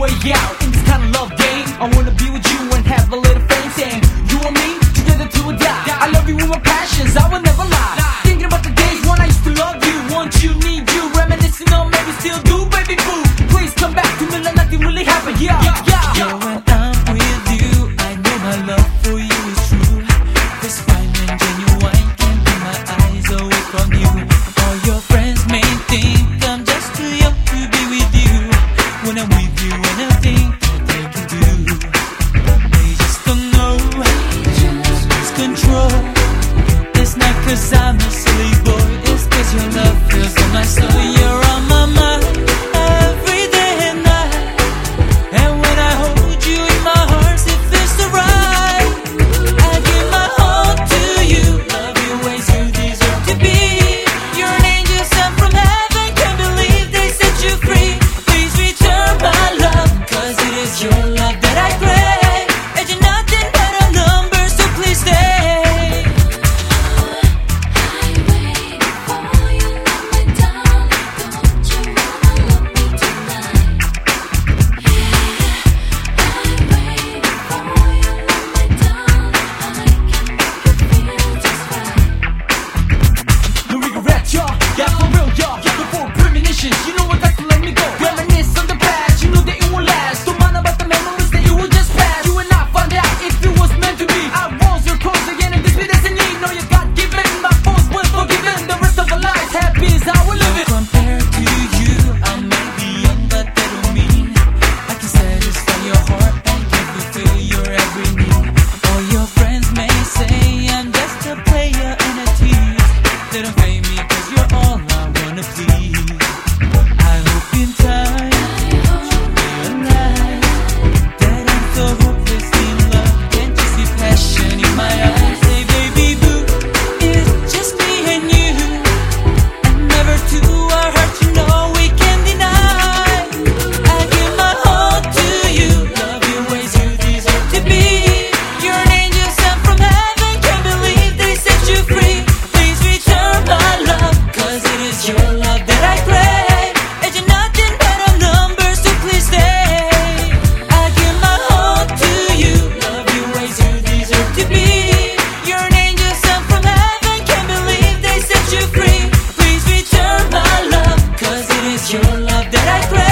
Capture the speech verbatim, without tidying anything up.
way out in this kind of love game. I wanna be with you and have a little fame, saying you and me together to a die. I love you with my passions, I will never lie. Thinking about the days when I used to love you, want you, need you, reminiscing on maybe still do, baby boo. Please come back to me like nothing really happened. Yeah, yeah, yeah. Yeah, when I'm with you, I know my love for you is true. This fine and genuine, can't keep my eyes away from you. All your friends may think I'm just too young to be with you. When I'm with you, anything they can do. They just don't know, lose control. It's not 'cause I'm a silly boy, it's 'cause your love feels on my soul. You're on my mind every day and night, and when I hold you in my arms, it feels so right. I give my all to you, love you ways you deserve to be. You're an angel sent from heaven, can't believe they set you free. Please return my love, 'cause it is your love that I crave. And you're nothing but a number, so please stay. No regrets, y'all. Yeah, for real, y'all. Before premonitions, you know what, that's to let me go. Reminisce on the past, you know that it won't last. Don't mind about the memories that you will just pass. You and I found out if it was meant to be. I was your close again, and this be destiny. No, you got given, my faults was forgiven. The rest of our lives, happy is how we live it. Compared to you, I might be young, but that don't mean I can satisfy your heart and can fulfill your every need. All your friends may say I'm just a player and a tease. They don't pay me 'cause you're all I wanna please. I hope in time you'll realize that I'm so hopeless in love. Can't you see passion in my eyes? Say, baby boo, it's just me and you, and never two are hurt, you know we can deny. I give my all to you, love you ways you deserve to be. You're an angel sent from heaven, can't believe they set you free. Please return my love, 'cause it is your love that I crave. And you're nothing but a number, so please stay. I give my all to you, love you ways you deserve to be. You're an angel sent from heaven, can't believe they set you free. Please return my love, 'cause it is your love that I crave.